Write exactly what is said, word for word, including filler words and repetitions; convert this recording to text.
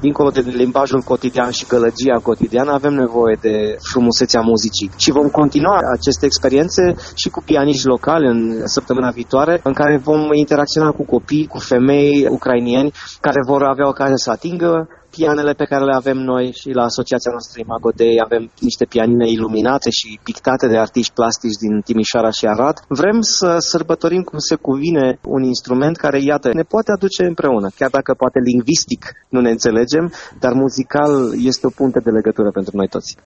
dincolo de limbajul cotidian și gălăgia cotidiană, avem nevoie de frumusețea muzicii. Și vom continua aceste experiențe și cu pianiști locali în săptămâna viitoare, în care vom interacționa cu copii, cu femei ucrainieni care vor avea ocazia să atingă pianele pe care le avem noi și la asociația noastră Imago Dei avem niște pianine iluminate și pictate de artiști plastici din Timișoara și Arad. Vrem să sărbătorim cum se cuvine un instrument care, iată, ne poate aduce împreună, chiar dacă poate lingvistic nu ne înțelegem, dar muzical este o punte de legătură pentru noi toți.